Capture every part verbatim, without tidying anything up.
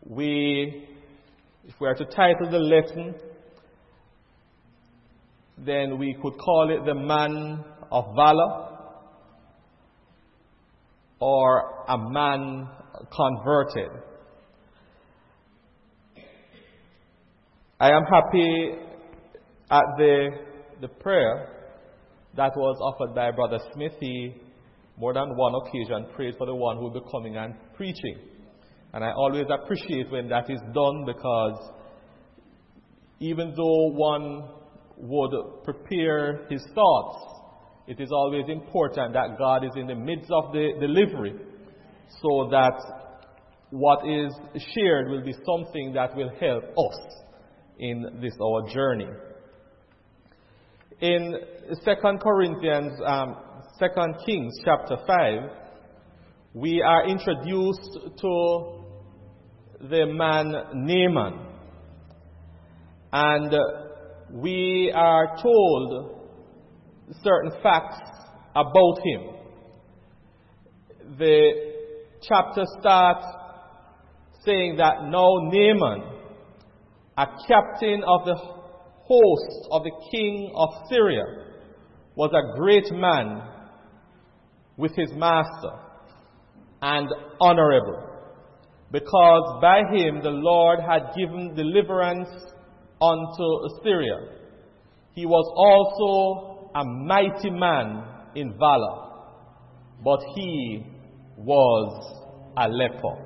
we, if we are to title the lesson, then we could call it the man of valor or a man converted. I am happy at the, the prayer that was offered by Brother Smith. He, more than one occasion, prayed for the one who will be coming and preaching. And I always appreciate when that is done, because even though one would prepare his thoughts, it is always important that God is in the midst of the delivery, so that what is shared will be something that will help us in this our journey. In Second Corinthians, um, Second Kings chapter five, we are introduced to the man Naaman. And we are told certain facts about him. The chapter starts saying that now Naaman, a captain of the host of the king of Syria, was a great man with his master and honorable, because by him the Lord had given deliverance unto Syria. He was also a mighty man in valor, but he was a leper.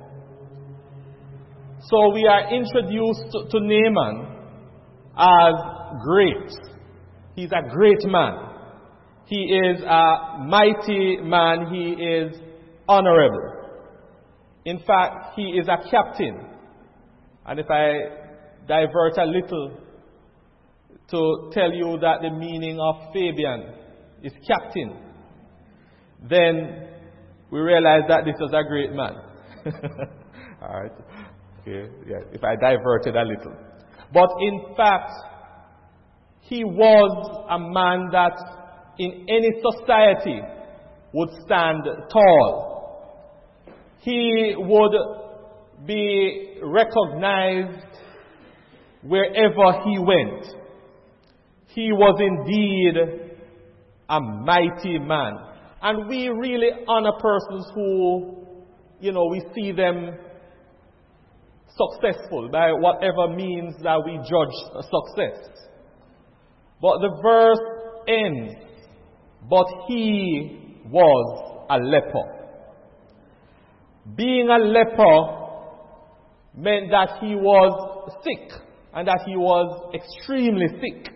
So we are introduced to Naaman as great. He's a great man. He is a mighty man. He is honorable. In fact, he is a captain. And if I divert a little to tell you that the meaning of Fabian is captain, then we realize that this was a great man. All right. Okay. Yeah. If I diverted a little. But in fact, he was a man that in any society would stand tall. He would be recognized wherever he went. He was indeed a mighty man. And we really honor persons who, you know, we see them successful by whatever means that we judge success. But the verse ends, but he was a leper. Being a leper meant that he was sick, and that he was extremely sick.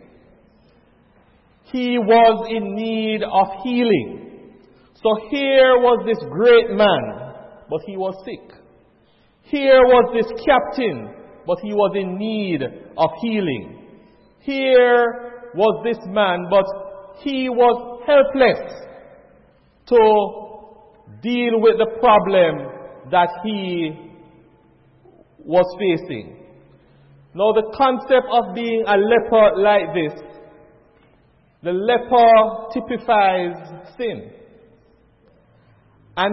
He was in need of healing. So here was this great man, but he was sick. Here was this captain, but he was in need of healing. Here was this man, but he was helpless to deal with the problem that he was facing. Now, the concept of being a leper like this, the leper typifies sin. And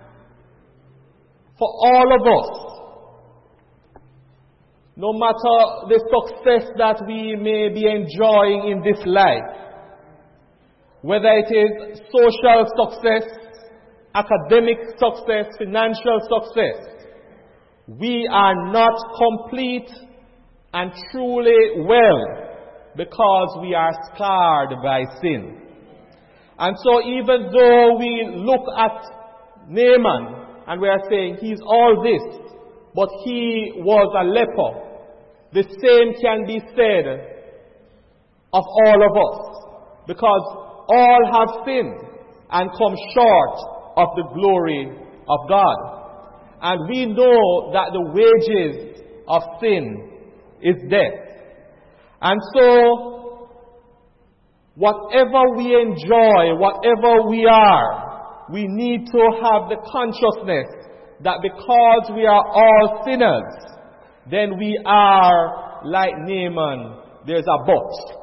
for all of us, no matter the success that we may be enjoying in this life, whether it is social success, academic success, financial success, we are not complete and truly well because we are scarred by sin. And so even though we look at Naaman and we are saying he's all this, but he was a leper, the same can be said of all of us, because all have sinned and come short of the glory of God. And we know that the wages of sin is death. And so, whatever we enjoy, whatever we are, we need to have the consciousness that because we are all sinners, then we are like Naaman. There's a but.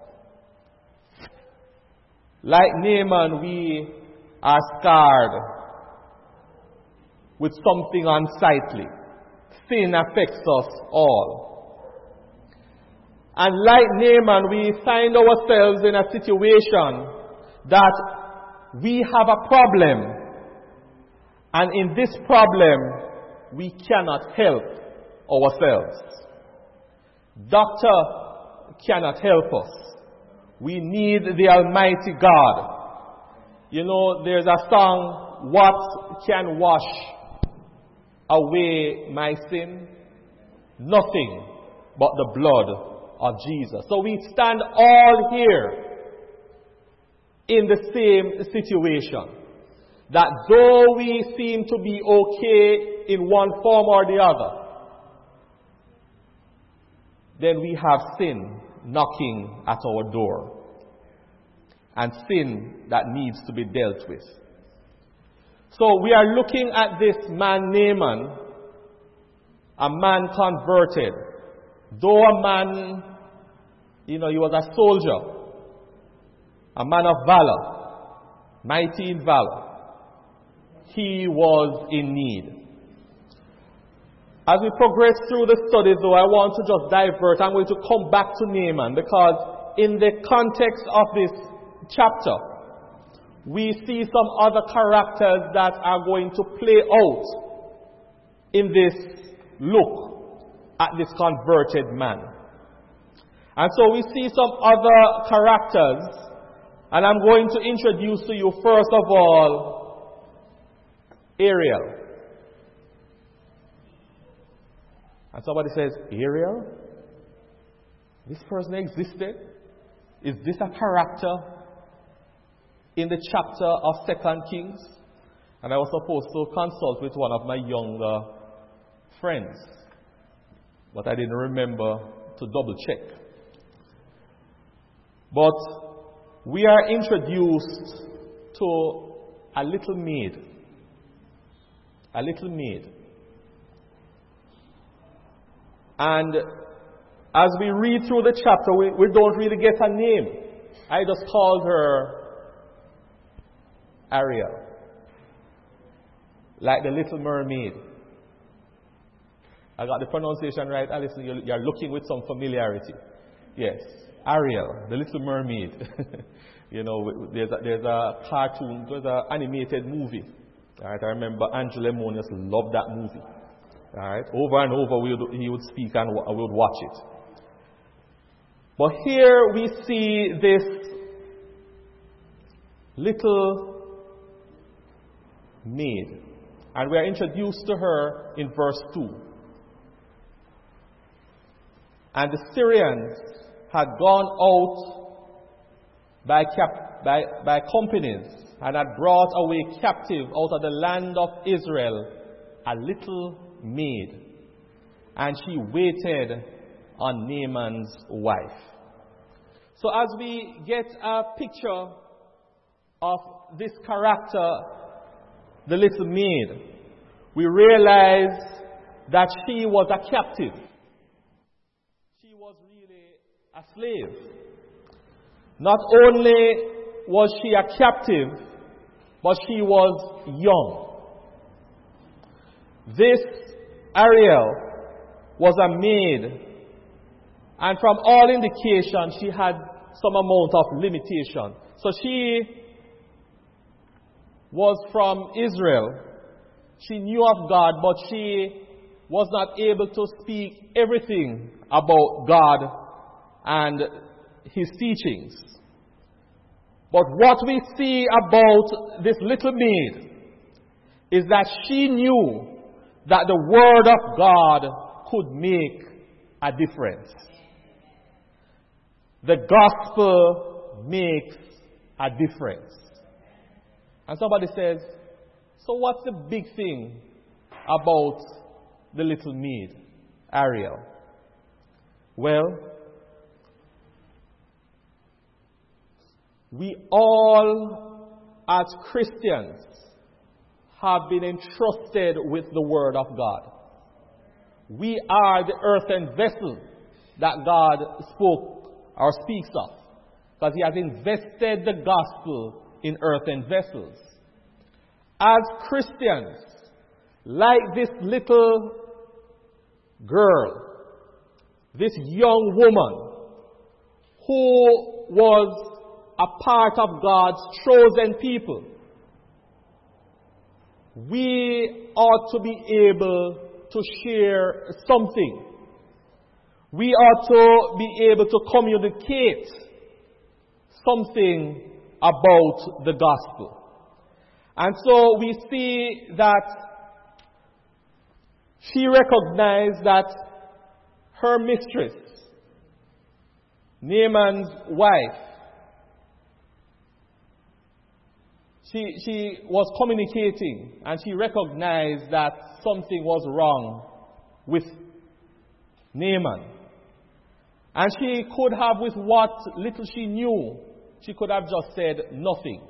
Like Naaman, we are scarred with something unsightly. sin affects us all. And like Naaman, we find ourselves in a situation that we have a problem. And in this problem, we cannot help ourselves. Doctor cannot help us. We need the Almighty God. You know, there's a song, what can wash away my sin? Nothing but the blood of Jesus. So we stand all here in the same situation. That though we seem to be okay in one form or the other, then we have sin knocking at our door. And sin that needs to be dealt with. So we are looking at this man Naaman, a man converted. Though a man, you know, he was a soldier, a man of valor, mighty in valor. He was in need. As we progress through the studies, though, I want to just divert. I'm going to come back to Naaman because in the context of this chapter, we see some other characters that are going to play out in this look at this converted man. And so we see some other characters, and I'm going to introduce to you first of all Ariel. And somebody says, Ariel? This person existed? Is this a character in the chapter of Second Kings? And I was supposed to consult with one of my younger friends, but I didn't remember to double check. But we are introduced to a little maid. A little maid. And as we read through the chapter, we, we don't really get a name. I just called her Ariel. Like the Little Mermaid. I got the pronunciation right. Alison, you're, you're looking with some familiarity. Yes. Ariel, the Little Mermaid. You know, there's a, there's a cartoon, there's an animated movie. All right, I remember Angela Monius loved that movie. All right, over and over we would, he would speak and we would watch it. But here we see this little maid, and we are introduced to her in verse two. And the Syrians had gone out by, cap, by, by companies and had brought away captive out of the land of Israel a little maid. And she waited on Naaman's wife. So as we get a picture of this character, the little maid, we realize that she was a captive. She was really a slave. Not only was she a captive, but she was young. This Ariel was a maid, and from all indications she had some amount of limitation. So she was from Israel. She knew of God, but she was not able to speak everything about God and His teachings. But what we see about this little maid is that she knew that the Word of God could make a difference. The gospel makes a difference. And somebody says, so what's the big thing about the little maid, Ariel? Well, we all, as Christians, have been entrusted with the Word of God. We are the earthen vessel that God spoke or speaks of, because He has invested the gospel in earthen vessels. As Christians, like this little girl, this young woman who was a part of God's chosen people, we ought to be able to share something. We ought to be able to communicate something about the gospel. And so we see that she recognized that her mistress, Naaman's wife, she, she was communicating, and she recognized that something was wrong with Naaman. And she could have, with what little she knew, she could have just said nothing.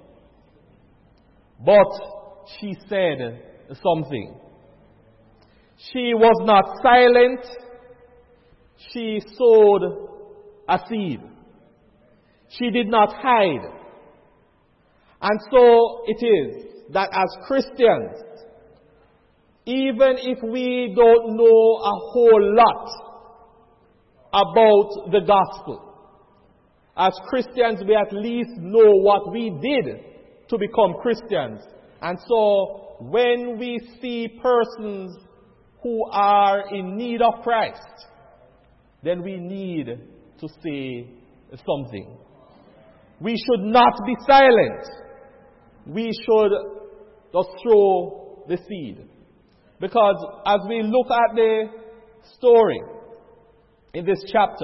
But she said something. She was not silent. She sowed a seed. She did not hide. And so it is that as Christians, even if we don't know a whole lot about the gospel, as Christians we at least know what we did to become Christians. And so when we see persons who are in need of Christ, then we need to say something. We should not be silent. We should just throw the seed. Because as we look at the story in this chapter,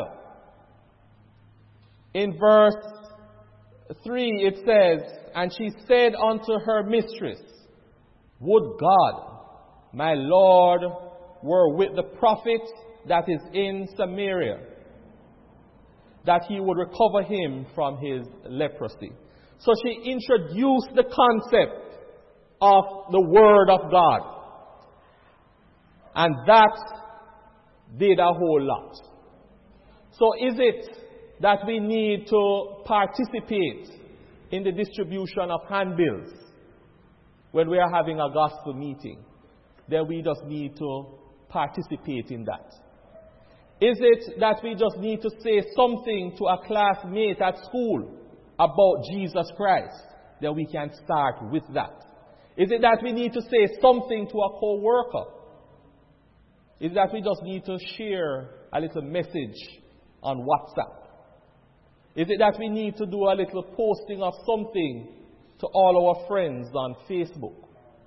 in verse three it says, "And she said unto her mistress, Would God, my Lord, were with the prophet that is in Samaria, that he would recover him from his leprosy." So she introduced the concept of the Word of God. And that did a whole lot. So is it that we need to participate in the distribution of handbills when we are having a gospel meeting? Then we just need to participate in that. Is it that we just need to say something to a classmate at school about Jesus Christ? Then we can start with that. Is it that we need to say something to a co-worker? Is it that we just need to share a little message on WhatsApp? Is it that we need to do a little posting of something to all our friends on Facebook?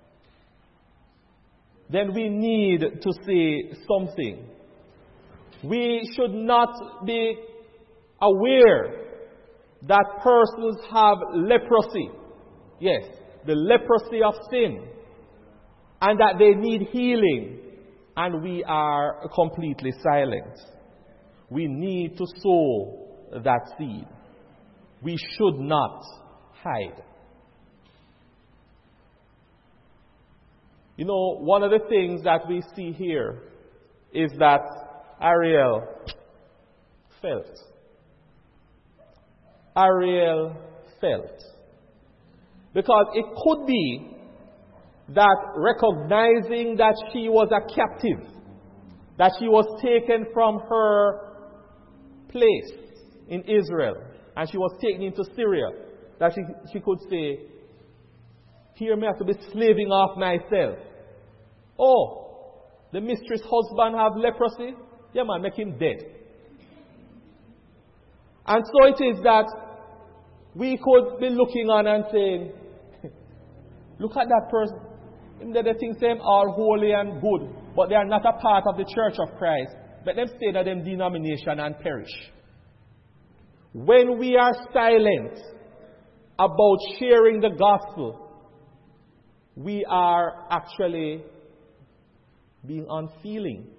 Then we need to say something. We should not be aware that persons have leprosy. Yes, the leprosy of sin. And that they need healing. And we are completely silent. We need to sow that seed. We should not hide. You know, one of the things that we see here is that Ariel felt. Ariel felt. Because it could be that recognizing that she was a captive, that she was taken from her place in Israel, and she was taken into Syria, that she, she could say, here me have to be slaving off myself. Oh, the mistress husband have leprosy? Yeah man, make him dead. And so it is that we could be looking on and saying, look at that person. They think them all holy and good, but they are not a part of the church of Christ. Let them stay in them denomination and perish. When we are silent about sharing the gospel, we are actually being unfeeling.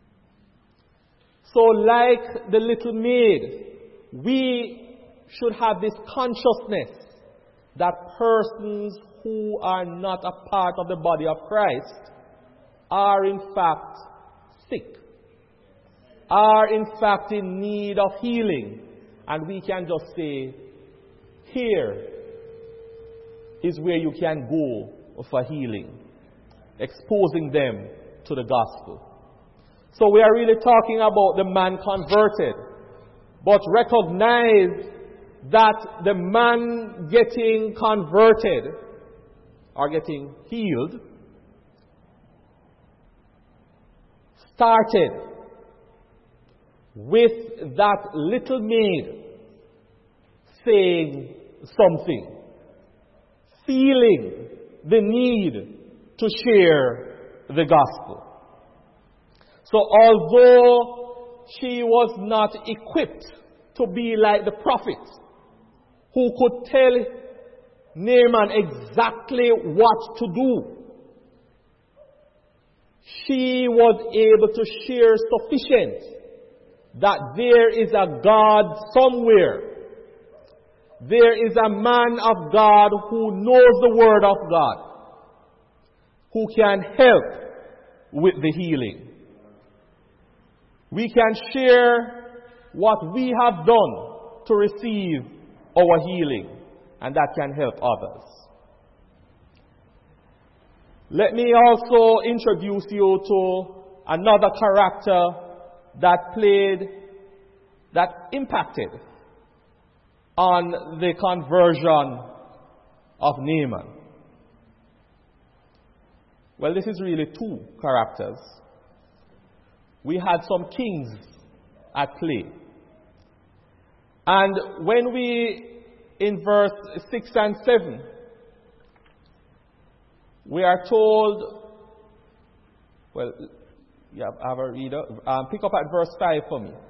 So like the little maid, we should have this consciousness that persons who are not a part of the body of Christ are in fact sick, are in fact in need of healing. And we can just say, here is where you can go for healing, exposing them to the gospel. So we are really talking about the man converted. But recognize that the man getting converted or getting healed started with that little maid saying something, feeling the need to share the gospel. So although she was not equipped to be like the prophet who could tell Naaman exactly what to do, she was able to share sufficient that there is a God somewhere. There is a man of God who knows the word of God, who can help with the healing. We can share what we have done to receive our healing, and that can help others. Let me also introduce you to another character that played, that impacted on the conversion of Naaman. Well, this is really two characters. We had some kings at play. And when we, in verse six and seven, we are told, well, yeah, I have a reader. Um, pick up at verse five for me.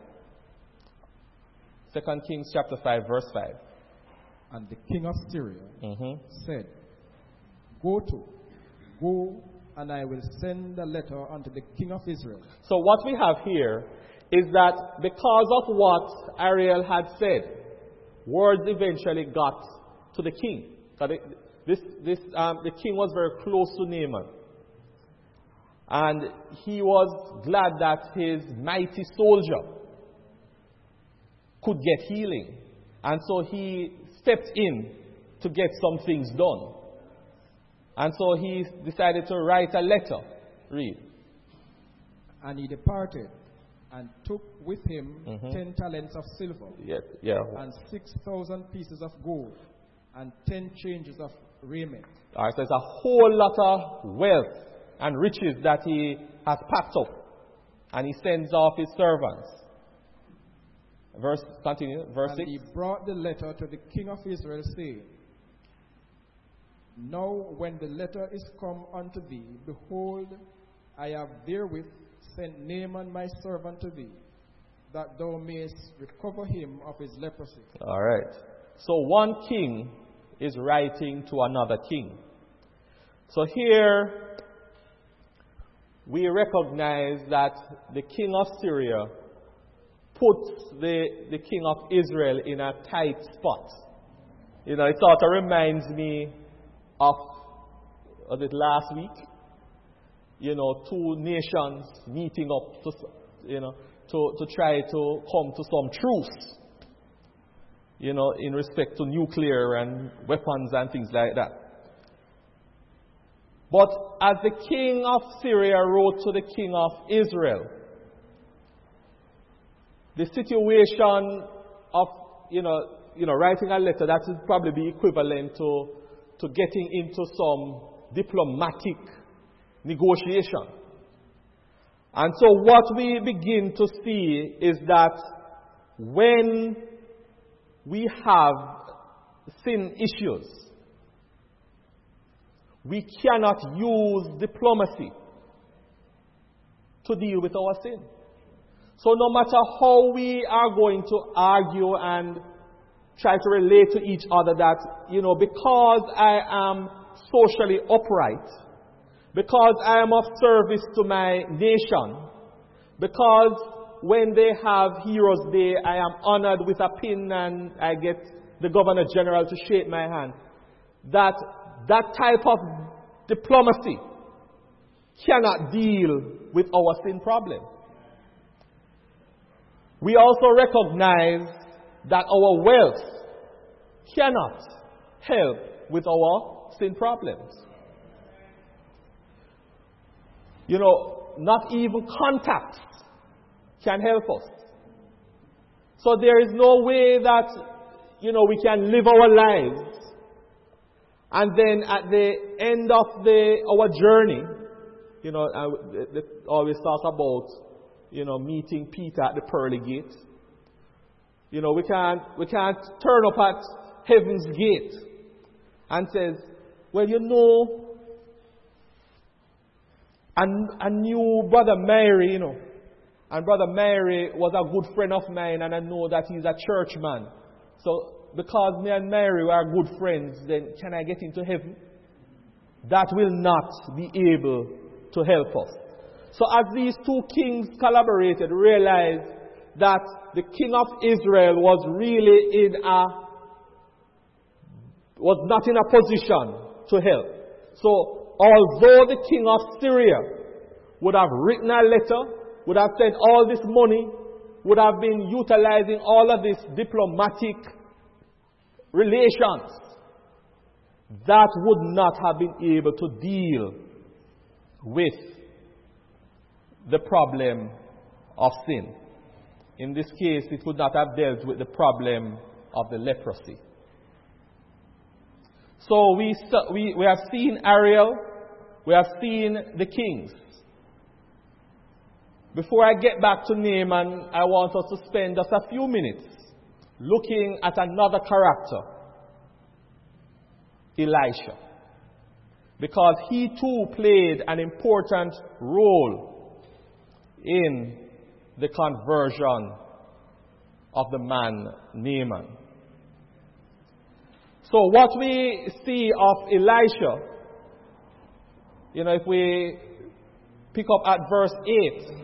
Second Kings chapter five, verse five. And the king of Syria Mm-hmm. said, Go to, go, and I will send a letter unto the king of Israel. So what we have here is that because of what Ariel had said, words eventually got to the king. This, this, um, the king was very close to Naaman. And he was glad that his mighty soldier could get healing. And so he stepped in to get some things done. And so he decided to write a letter. Read. And he departed and took with him Mm-hmm. ten talents of silver, Yeah, yeah. and six thousand pieces of gold, and ten changes of raiment. All right, so it's a whole lot of wealth and riches that he has packed up. And he sends off his servants. Verse, continue, verse And six. he brought the letter to the king of Israel, saying, Now when the letter is come unto thee, behold, I have therewith sent Naaman my servant to thee, that thou mayest recover him of his leprosy. All right. So one king is writing to another king. So here we recognize that the king of Syria puts the, the king of Israel in a tight spot. You know, it sort of reminds me of, of it last week. You know, two nations meeting up to, you know, to, to try to come to some truce. You know, in respect to nuclear and weapons and things like that. But as the king of Syria wrote to the king of Israel, the situation of, you know, you know, writing a letter, that would probably be equivalent to, to getting into some diplomatic negotiation. And so what we begin to see is that when we have sin issues, we cannot use diplomacy to deal with our sin. So no matter how we are going to argue and try to relate to each other that, you know, because I am socially upright, because I am of service to my nation, because when they have Heroes Day, I am honored with a pin and I get the Governor General to shake my hand, that that type of diplomacy cannot deal with our sin problem. We also recognize that our wealth cannot help with our sin problems. You know, not even contacts can help us. So there is no way that, you know, we can live our lives and then at the end of the our journey, you know, I they always talk about, you know, meeting Peter at the pearly gate. You know, we can't we can't turn up at heaven's gate and says, well, you know, I, I knew Brother Mary, you know, and Brother Mary was a good friend of mine, and I know that he's a churchman. So because me and Mary were good friends, then can I get into heaven? That will not be able to help us. So as these two kings collaborated, realized that the king of Israel was really in a, was not in a position to help. So although the king of Syria would have written a letter, would have sent all this money, would have been utilizing all of this diplomatic relations, that would not have been able to deal with the problem of sin. In this case, it would not have dealt with the problem of the leprosy. So we, we, we have seen Ariel, we have seen the kings. Before I get back to Naaman, I want us to spend just a few minutes looking at another character, Elisha. Because he too played an important role in the conversion of the man Naaman. So what we see of Elisha, you know, if we pick up at verse eight,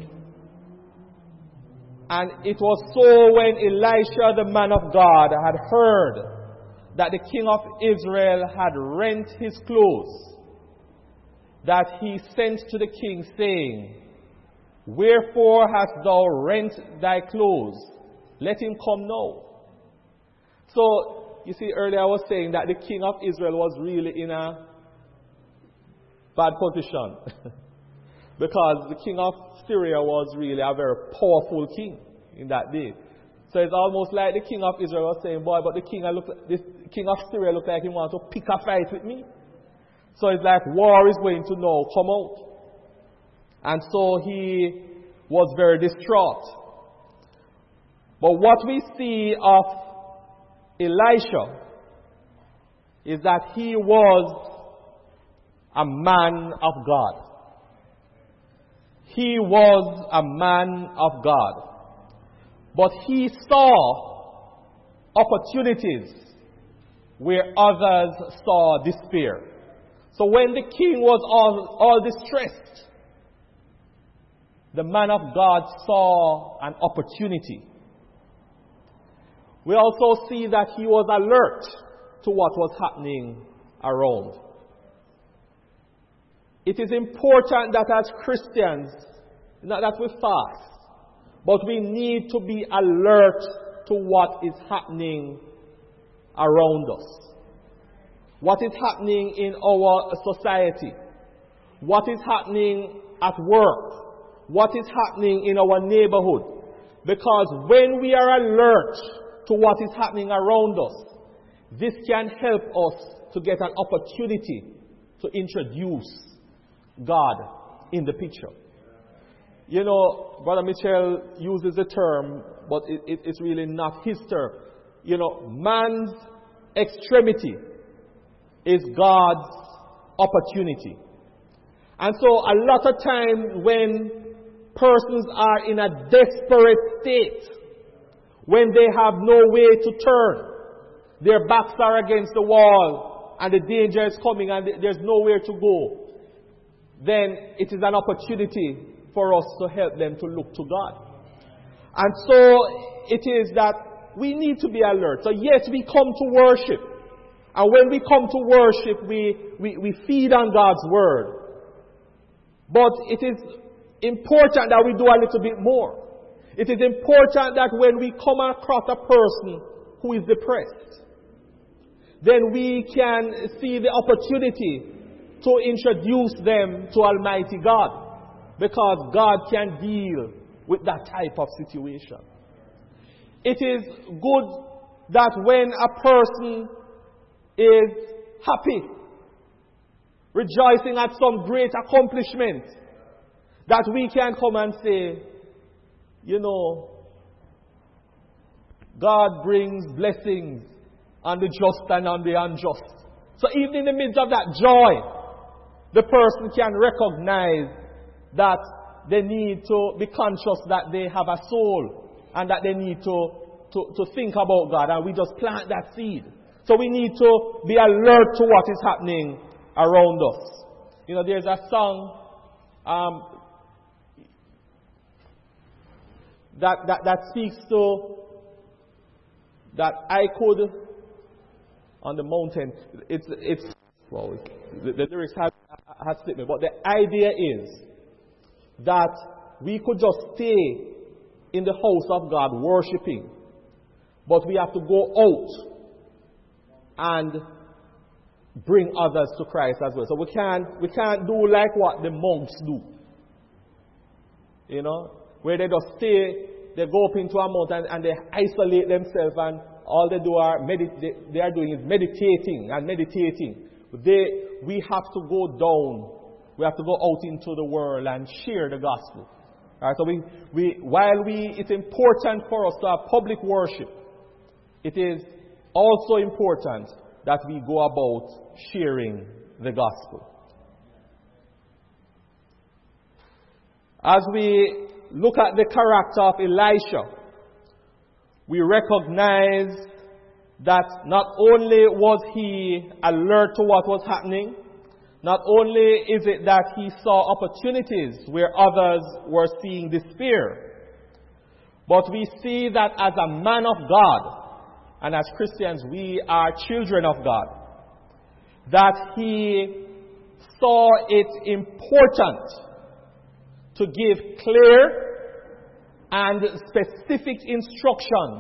and it was so when Elisha, the man of God, had heard that the king of Israel had rent his clothes, that he sent to the king, saying, Wherefore hast thou rent thy clothes? Let him come now. So, you see, earlier I was saying that the king of Israel was really in a bad position. Because the king of Syria was really a very powerful king in that day. So it's almost like the king of Israel was saying, boy, but the king, I look, this king of Syria looked like he wants to pick a fight with me. So it's like war is going to now come out. And so he was very distraught. But what we see of Elisha is that he was a man of God. He was a man of God. But he saw opportunities where others saw despair. So when the king was all, all distressed, the man of God saw an opportunity. We also see that he was alert to what was happening around. It is important that as Christians, not that we fast, but we need to be alert to what is happening around us. What is happening in our society. What is happening at work. What is happening in our neighborhood. Because when we are alert to what is happening around us, this can help us to get an opportunity to introduce God in the picture. You know, Brother Mitchell uses the term, but it, it, it's really not his term. You know, man's extremity is God's opportunity. And so a lot of times when persons are in a desperate state, when they have no way to turn, their backs are against the wall and the danger is coming and there's nowhere to go, then it is an opportunity for us to help them to look to God. And so it is that we need to be alert. So yes, we come to worship. And when we come to worship, we, we, we feed on God's word. But it is important that we do a little bit more. It is important that when we come across a person who is depressed, then we can see the opportunity to introduce them to Almighty God. because God can deal with that type of situation. It is good that when a person is happy, rejoicing at some great accomplishment, that we can come and say, you know, God brings blessings on the just and on the unjust. So even in the midst of that joy, the person can recognize that they need to be conscious that they have a soul and that they need to, to, to think about God. And we just plant that seed. So we need to be alert to what is happening around us. You know, there's a song um, that, that, that speaks to that I could on the mountain. It's, it's well, the, the lyrics have, have slipped me, but the idea is that we could just stay in the house of God worshiping, but we have to go out and bring others to Christ as well. So we can't we can't do like what the monks do, you know, where they just stay, they go up into a mountain and they isolate themselves, and all they do are medit- they, they are doing is meditating and meditating. They we have to go down. We have to go out into the world and share the gospel. All right, so we, we, while we, it's important for us to have public worship, it is also important that we go about sharing the gospel. As we look at the character of Elisha, we recognize that not only was he alert to what was happening, not only is it that he saw opportunities where others were seeing despair, but we see that as a man of God, and as Christians we are children of God, that he saw it important to give clear and specific instructions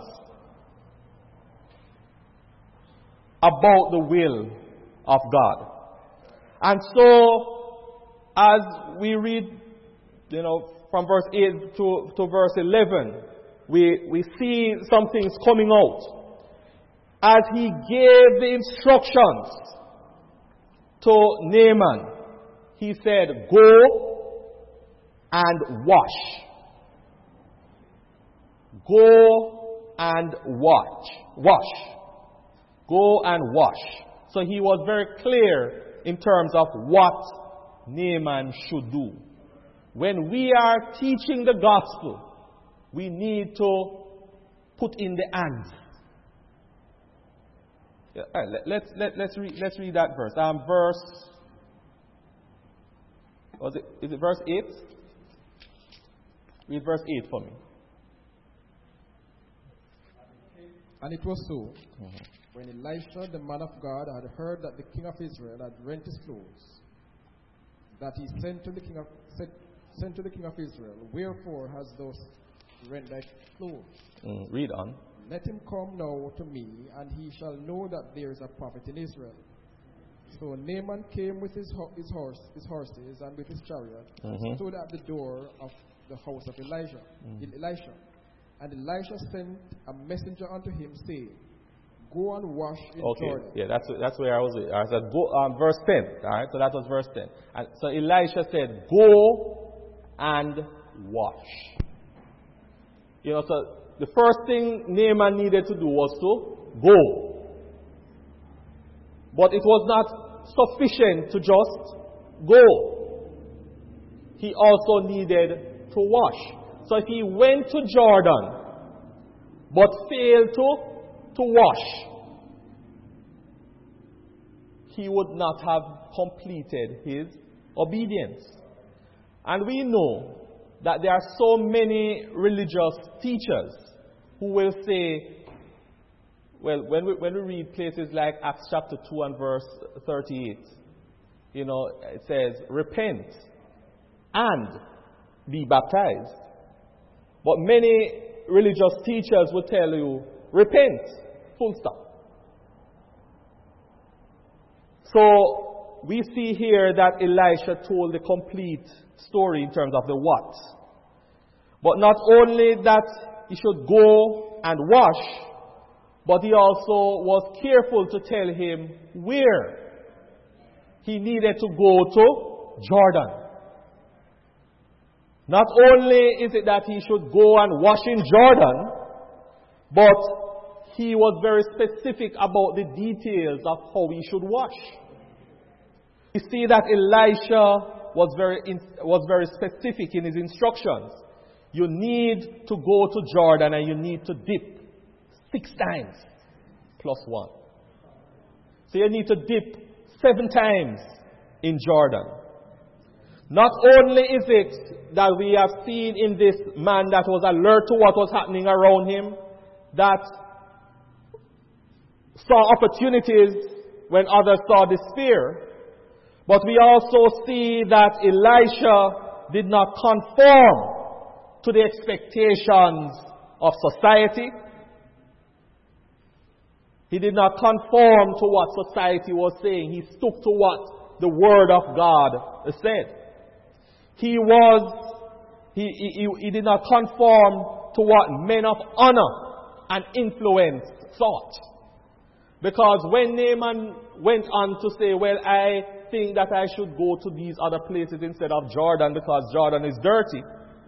about the will of God. And so, as we read, you know, from verse eight to, to verse eleven, we, we see some things coming out. As he gave the instructions to Naaman, he said, go and wash. Go and watch. Wash. Go and wash. So he was very clear in terms of what Naaman should do. When we are teaching the gospel, we need to put in the hands. Yeah, all right, let's let, let's read let's read that verse. Um, verse was it is it verse eight? Read verse eight for me. And it was so. Mm-hmm. When Elisha, the man of God, had heard that the king of Israel had rent his clothes, that he sent to the king of sent, sent to the king of Israel, wherefore hast thou rent thy clothes? Mm, read on. Let him come now to me, and he shall know that there is a prophet in Israel. So Naaman came with his, ho- his horse, his horses, and with his chariot, mm-hmm. stood at the door of the house of Elijah. Mm. Elisha, and Elisha sent a messenger unto him, saying, go and wash in okay. Jordan. Yeah, that's that's where I was. I said, go, um, verse ten. All right, so that was verse ten. And so Elisha said, go and wash. You know, so the first thing Naaman needed to do was to go. But it was not sufficient to just go. He also needed to wash. So he went to Jordan, but failed to to wash, he would not have completed his obedience. And we know that there are so many religious teachers who will say, well, when we, when we read places like Acts chapter two and verse thirty-eight, you know, it says, repent and be baptized. But many religious teachers will tell you, repent, full stop. So we see here that Elisha told the complete story in terms of the what. But not only that he should go and wash, but he also was careful to tell him where he needed to go to Jordan. Not only is it that he should go and wash in Jordan, but he was very specific about the details of how he should wash. You see that Elisha was very, was very specific in his instructions. You need to go to Jordan and you need to dip six times plus one. So you need to dip seven times in Jordan. Not only is it that we have seen in this man that was alert to what was happening around him, that saw opportunities when others saw despair, but we also see that Elisha did not conform to the expectations of society. He did not conform to what society was saying. He stuck to what the Word of God said. He was, he, he, he did not conform to what men of honor and influence thought. Because when Naaman went on to say, well, I think that I should go to these other places instead of Jordan because Jordan is dirty,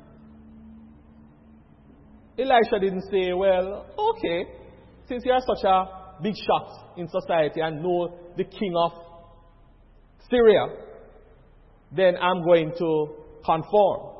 Elisha didn't say, well, okay, since you are such a big shot in society and know the king of Syria, then I'm going to conform.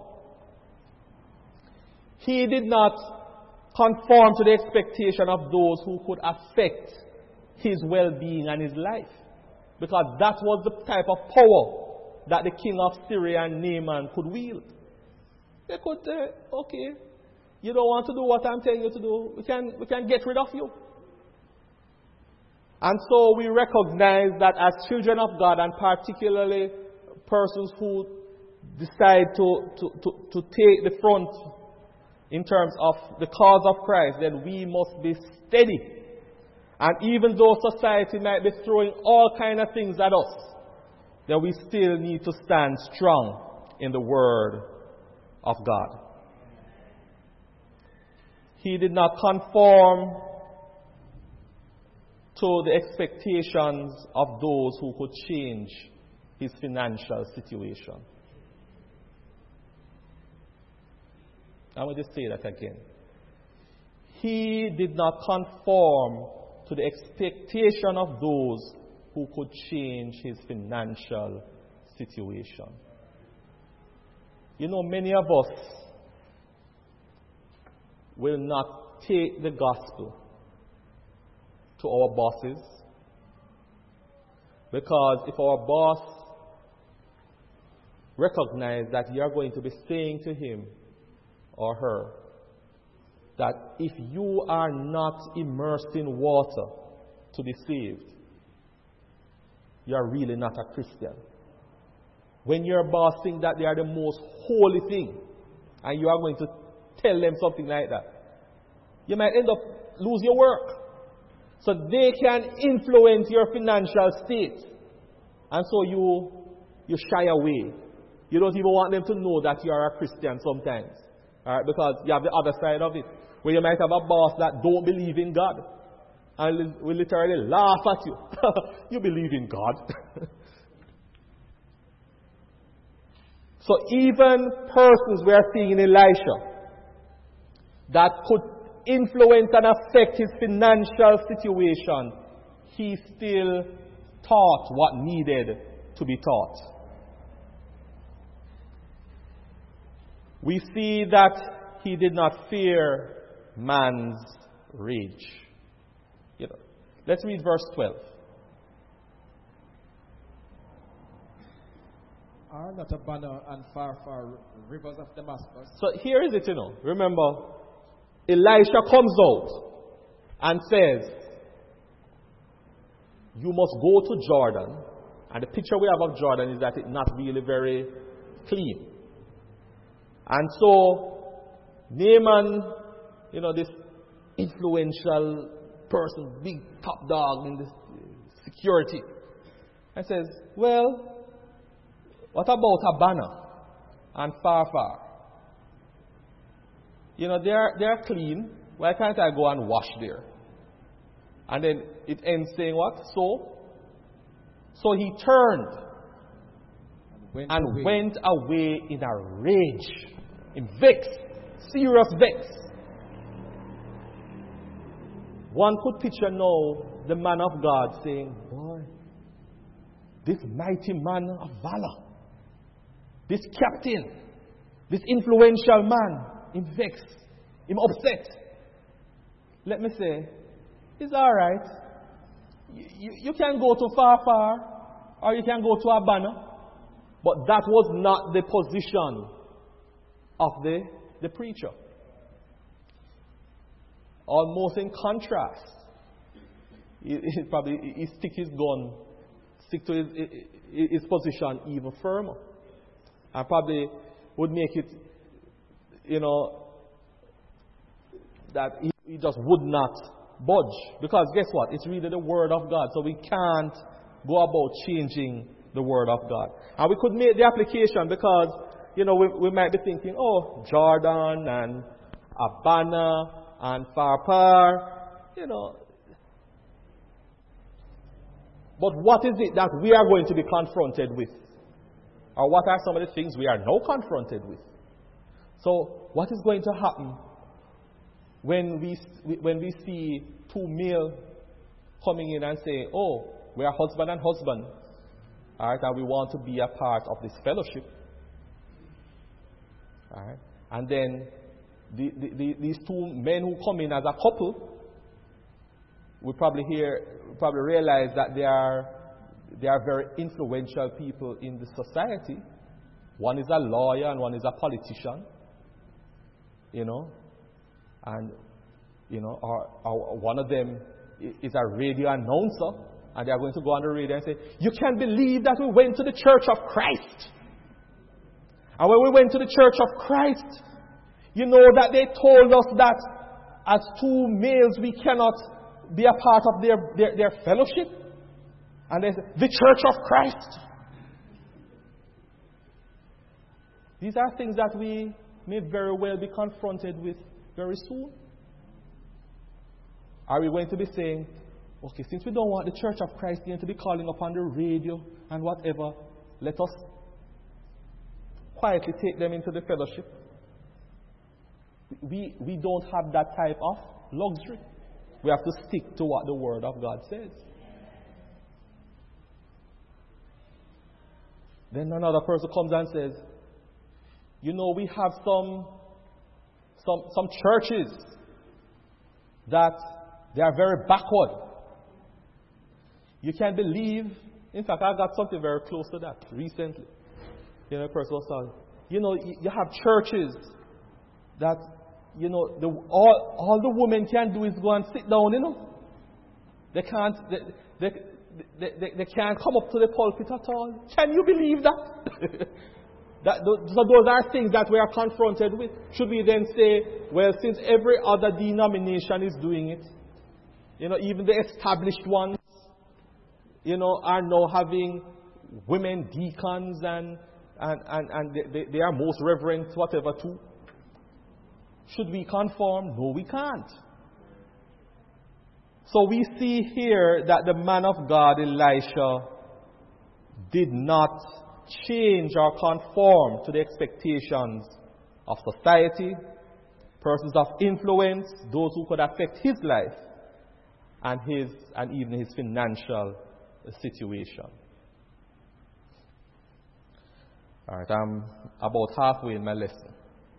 He did not conform to the expectation of those who could affect his well-being and his life. Because that was the type of power that the king of Syria and Naaman could wield. They could say, okay, you don't want to do what I'm telling you to do, we can, we can get rid of you. And so we recognize that as children of God, and particularly persons who decide to, to, to, to take the front in terms of the cause of Christ, then we must be steady. And even though society might be throwing all kind of things at us, then we still need to stand strong in the Word of God. He did not conform to the expectations of those who could change his financial situation. I will just say that again. He did not conform to the expectation of those who could change his financial situation. You know, many of us will not take the gospel to our bosses, because if our boss recognizes that you are going to be saying to him or her that if you are not immersed in water to be saved, you are really not a Christian. When your boss thinks that they are the most holy thing and you are going to tell them something like that, you might end up lose your work. So they can influence your financial state. And so you, you shy away. You don't even want them to know that you are a Christian sometimes. Alright, because you have the other side of it, where you might have a boss that don't believe in God. And will literally laugh at you. You believe in God. So even persons we are seeing in Elisha that could influence and affect his financial situation, he still taught what needed to be taught. We see that he did not fear man's rage. You know, let's read verse twelve. Are not Abana and far, far rivers of Damascus? So here is it, you know. Remember, Elisha comes out and says, you must go to Jordan. And the picture we have of Jordan is that it's not really very clean. And so, Naaman, you know, this influential person, big top dog in the security, and says, well, what about Abana? and Farfar. You know, they're, they're clean. Why can't I go and wash there? And then it ends saying what? So, so he turned Went and away. went away in a rage, in vex, serious vex. One could picture now the man of God saying, boy, this mighty man of valor, this captain, this influential man, him vex, him upset. Let me say, it's all right. You, you, you can go to Farfar, or you can go to Abana, but that was not the position of the, the preacher. Almost in contrast, he, he probably he stick his gun, stick to his, his, his position even firmer, and probably would make it, you know, that he, he just would not budge. Because guess what? It's really the Word of God, so we can't go about changing the Word of God. And we could make the application because, you know, we, we might be thinking, oh, Jordan and Abana and Farpar, you know. But what is it that we are going to be confronted with? Or what are some of the things we are now confronted with? So, what is going to happen when we when we see two male coming in and saying, oh, we are husband and husband, all right, and we want to be a part of this fellowship, all right, and then the, the, the, these two men who come in as a couple, we probably hear, probably realize that they are they are very influential people in the society. One is a lawyer and one is a politician, you know, and you know, or, or one of them is a radio announcer, and they are going to go on the radio and say, "You can't believe that we went to the Church of Christ, and when we went to the Church of Christ, you know that they told us that as two males we cannot be a part of their, their, their fellowship." And they say, "The Church of Christ." These are things that we may very well be confronted with very soon. Are we going to be saying, okay, since we don't want the Church of Christ to be calling upon the radio and whatever, let us quietly take them into the fellowship? We, we don't have that type of luxury. We have to stick to what the Word of God says. Then another person comes and says, you know, we have some, some, some churches that they are very backward. You can't believe, in fact, I got something very close to that recently. You know, a person was saying, you know, you have churches that, you know, the, all, all the women can do is go and sit down, you know. They can't, they, they, they, they, they can't come up to the pulpit at all. Can you believe that? that so those are things that we are confronted with. Should we then say, well, since every other denomination is doing it, you know, even the established ones, you know, are now having women deacons and, and, and, and they, they are most reverent, whatever, too. Should we conform? No, we can't. So we see here that the man of God, Elisha, did not change or conform to the expectations of society, persons of influence, those who could affect his life and his and even his financial situation. All right, I'm about halfway in my lesson.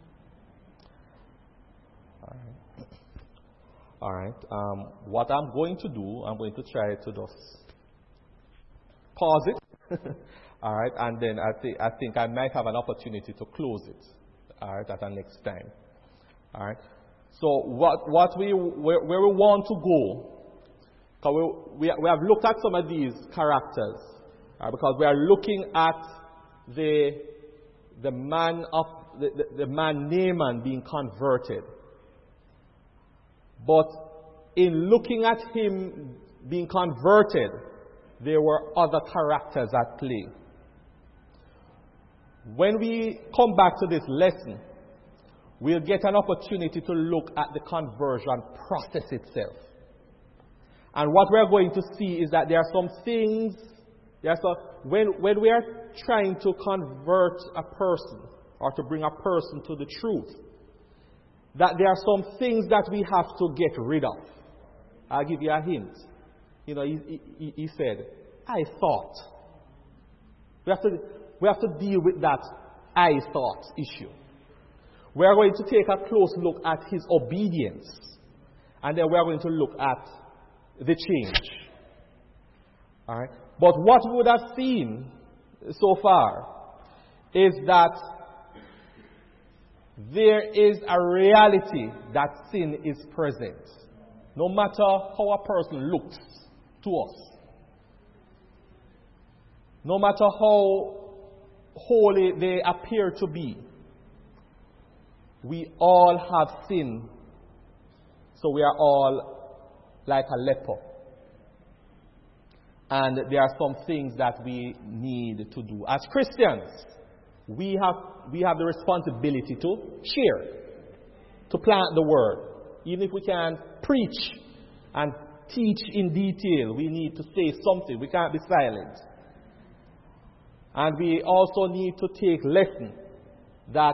All right. Um, what I'm going to do, I'm going to try to just pause it. All right. And then I think I think I might have an opportunity to close it. All right. At the next time. All right. So what what we where, where we want to go? Because we, we we have looked at some of these characters. Right, because we are looking at the the man of the, the, the man Naaman being converted. But in looking at him being converted, there were other characters at play. when we come back to this lesson, we'll get an opportunity to look at the conversion process itself. And what we're going to see is that there are some things, there are some, when, when we are trying to convert a person or to bring a person to the truth, that there are some things that we have to get rid of. I'll give you a hint. You know, he, he, he said, I thought. We have to, we have to deal with that I thought issue. We are going to take a close look at his obedience. And then we are going to look at the change. All right? But what we would have seen so far is that there is a reality that sin is present. No matter how a person looks to us. No matter how holy they appear to be. We all have sin. So we are all like a leper. And there are some things that we need to do. As Christians, we have, we have the responsibility to share, to plant the word. Even if we can't preach and teach in detail, we need to say something. We can't be silent. And we also need to take lesson that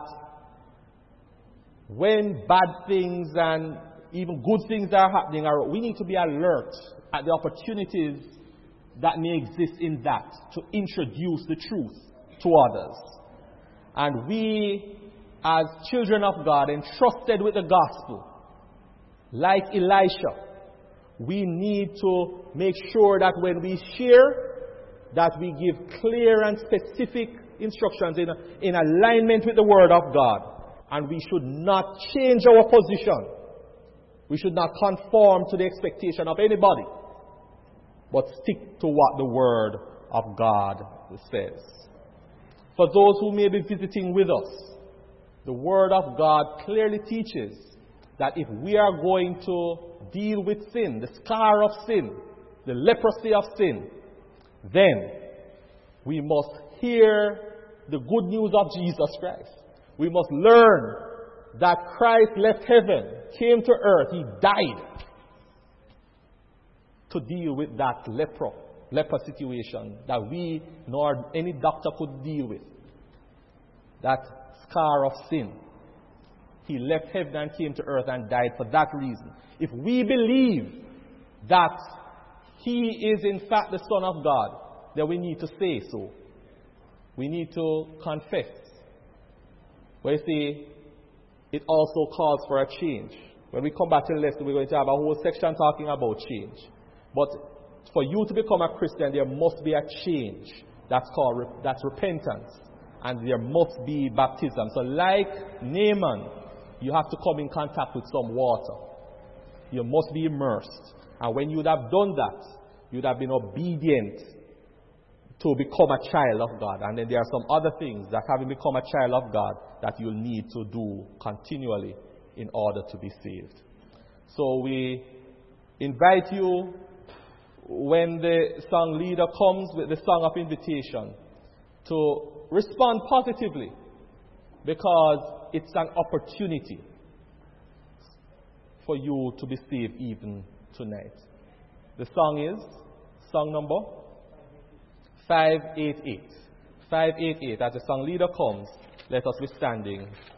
when bad things and even good things are happening, we need to be alert at the opportunities that may exist in that to introduce the truth to others. And we, as children of God, entrusted with the gospel, like Elisha, we need to make sure that when we share, that we give clear and specific instructions in, in alignment with the Word of God. And we should not change our position. We should not conform to the expectation of anybody, but stick to what the Word of God says. For those who may be visiting with us, the Word of God clearly teaches that if we are going to deal with sin, the scar of sin, the leprosy of sin, then we must hear the good news of Jesus Christ. We must learn that Christ left heaven, came to earth, He died to deal with that leper, leper situation that we nor any doctor could deal with. That scar of sin. He left heaven and came to earth and died for that reason. If we believe that He is in fact the Son of God, then we need to say so. We need to confess. But you see, it also calls for a change. When we come back to the lesson, we're going to have a whole section talking about change. But for you to become a Christian, there must be a change. That's called that's repentance. And there must be baptism. So like Naaman, you have to come in contact with some water. You must be immersed. And when you would have done that, you would have been obedient to become a child of God. And then there are some other things that having become a child of God that you'll need to do continually in order to be saved. So we invite you, when the song leader comes with the song of invitation, to respond positively, because it's an opportunity for you to be saved even tonight. The song is song number five eighty-eight. five eighty-eight. As the song leader comes, let us be standing